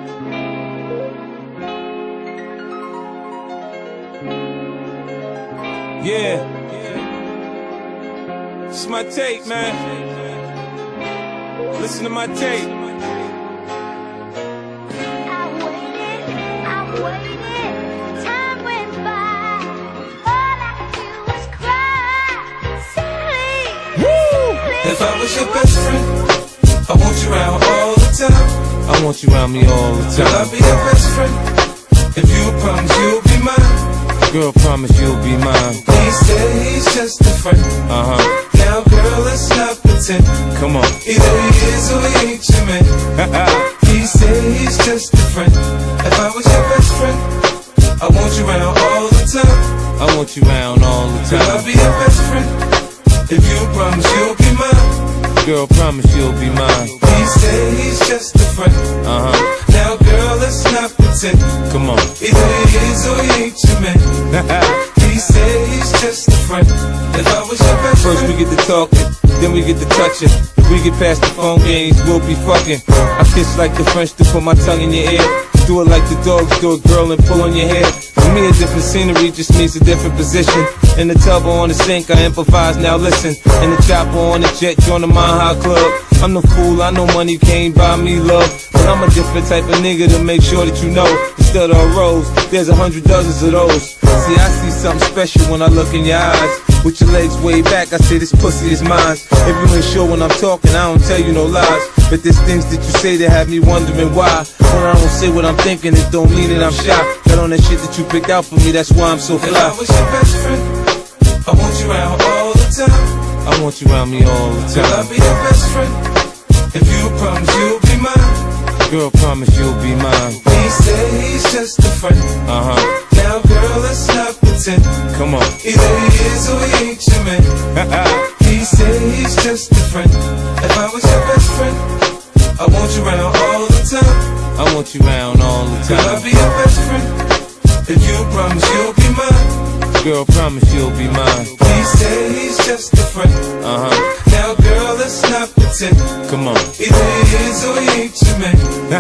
Yeah. It's my tape, man. Listen to my tape. I waited, time went by. All I could do was cry. Silly. If I was your best friend, I want you around all the time. I want you around me all the Will I time. be your best friend? If you promise you'll be mine. Girl, promise you'll be mine. He said he's just a friend. Now girl, let's not pretend. Come on. Either he is or he ain't your man. He said he's just a friend. If I was your best friend, I want you around all the time. I want you around all the Will I time. be your best friend? If you promise you'll be mine. Girl, promise you'll be mine. He said he's just a friend. Now girl, let's not pretend. Come on. Either he is or he ain't your man. He said he's just a friend. If I was your best First friend, we get to talking, then we get to touching. If we get past the phone games, we'll be fucking. I kiss like the French to put my tongue in your ear. Do it like the dogs do it, girl, and pull on your hair. For me, a different scenery just means a different position. In the tub or on the sink, I improvise, now listen. In the chopper or on the jet, join the Mile High Club. I'm the fool, I know money can't buy me love, but I'm a different type of nigga to make sure that you know. Instead of a rose, there's 100 dozens of those. See, I see something special when I look in your eyes. With your legs way back, I say this pussy is mine. If you ain't sure when I'm talking, I don't tell you no lies. But there's things that you say that have me wondering why. When I don't say what I'm thinking, it don't mean that I'm shy. Got on that shit that you picked out for me, that's why I'm so if I fly. was your best friend, I want you around all the time. I want you around me all the Will I time. be your best friend? If you promise you'll be mine. Girl, promise you'll be mine. He said he's just a friend. Now girl, let's not pretend. Come on. Either he is or he ain't your man. He said he's just a friend. If I was your best friend, I want you around all the time. I want you around all the Will I time. be your best friend? If you promise you'll be mine. Girl, promise you'll be mine. He said he's just a friend. Now girl, let's not pretend. Come on. Either he is or he ain't your man.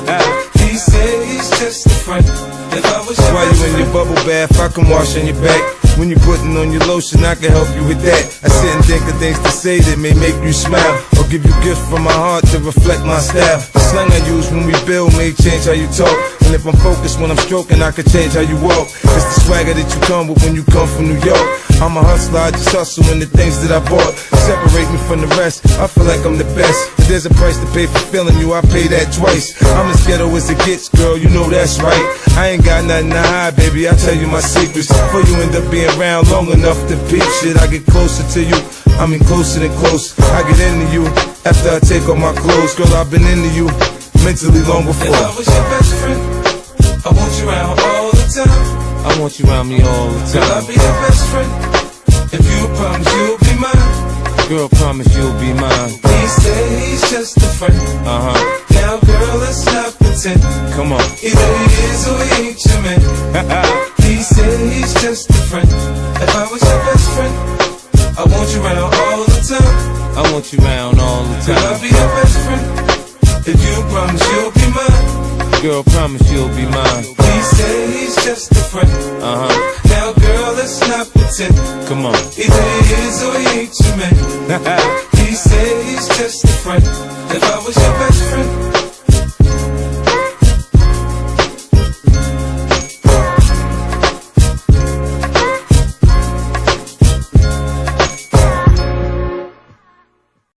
He said he's just a friend. If I was your While best you in friend, your bubble bath, I can wash on your back. When you're putting on your lotion, I can help you with that. I sit and think of things to say that may make you smile, or give you gifts from my heart to reflect my style. The slang I use when we build may change how you talk, and if I'm focused when I'm stroking, I can change how you walk. It's the swagger that you come with when you come from New York. I'm a hustler, I just hustle in the things that I bought. Separate me from the rest, I feel like I'm the best. If there's a price to pay for feeling you, I pay that twice. I'm as ghetto as it gets, girl, you know that's right. I ain't got nothing to hide, baby, I tell you my secrets. Before you end up being around long enough to peep shit, I get closer to you, I mean closer than close. I get into you after I take off my clothes. Girl, I've been into you mentally long if I before. was your best friend, I want you around all the time. I want you around me all the Will I time. be your best friend? If you promise you'll be mine. Girl, promise you'll be mine. He said he's just a friend. Now girl, let's not pretend. Come on. Either he is or he ain't your man. He said he's just a friend. If I was your best friend, I want you around all the time. I want you around all the Will I time. be your best friend? If you promise you'll be mine. Girl, promise you'll be mine. He said he's just a friend. Now girl, let's not pretend. Come on. Either he is or he ain't your man. He said he's just a friend. If I was your best friend,